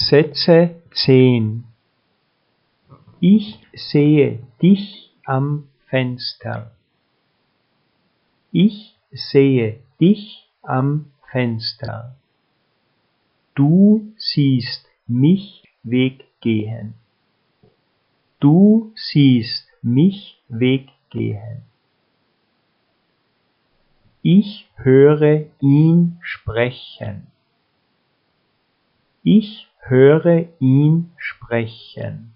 Sätze 10. Ich sehe dich am Fenster. Ich sehe dich am Fenster. Du siehst mich weggehen. Du siehst mich weggehen. Ich höre ihn sprechen. Ich höre ihn sprechen.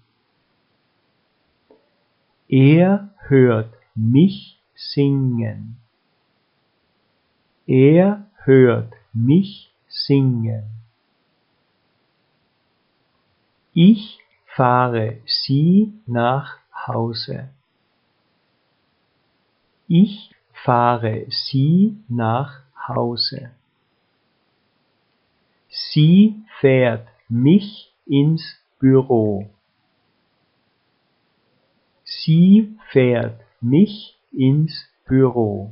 Er hört mich singen. Er hört mich singen. Ich fahre sie nach Hause. Ich fahre sie nach Hause. Sie fährt mich ins Büro. Sie fährt mich ins Büro.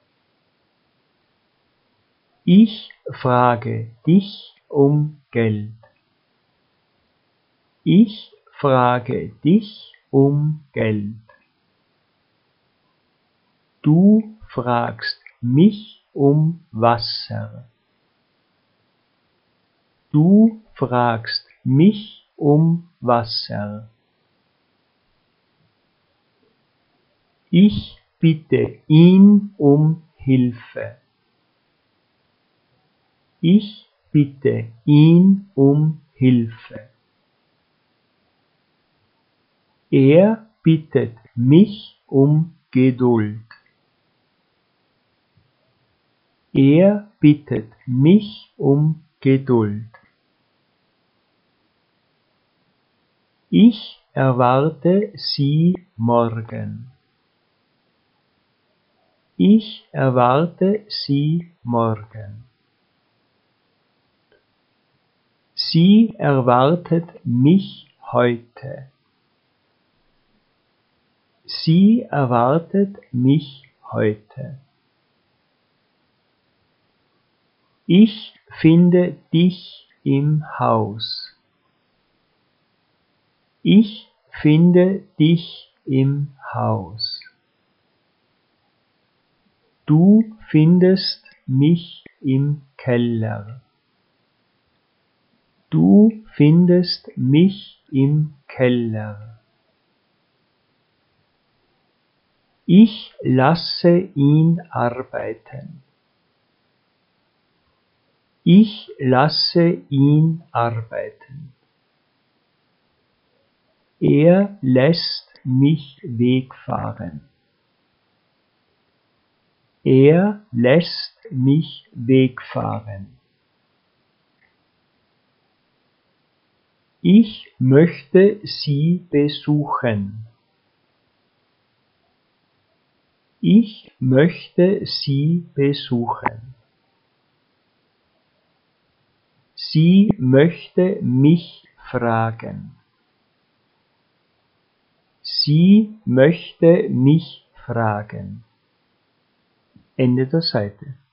Ich frage dich um Geld. Ich frage dich um Geld. Du fragst mich um Wasser. Du fragst mich um Wasser. Ich bitte ihn um Hilfe. Ich bitte ihn um Hilfe. Er bittet mich um Geduld. Er bittet mich um Geduld. Ich erwarte sie morgen. Ich erwarte sie morgen. Sie erwartet mich heute. Sie erwartet mich heute. Ich finde dich im Haus. Ich finde dich im Haus. Du findest mich im Keller. Du findest mich im Keller. Ich lasse ihn arbeiten. Ich lasse ihn arbeiten. Er lässt mich wegfahren. Er lässt mich wegfahren. Ich möchte sie besuchen. Ich möchte sie besuchen. Sie möchte mich fragen. Sie möchte mich fragen. Ende der Seite.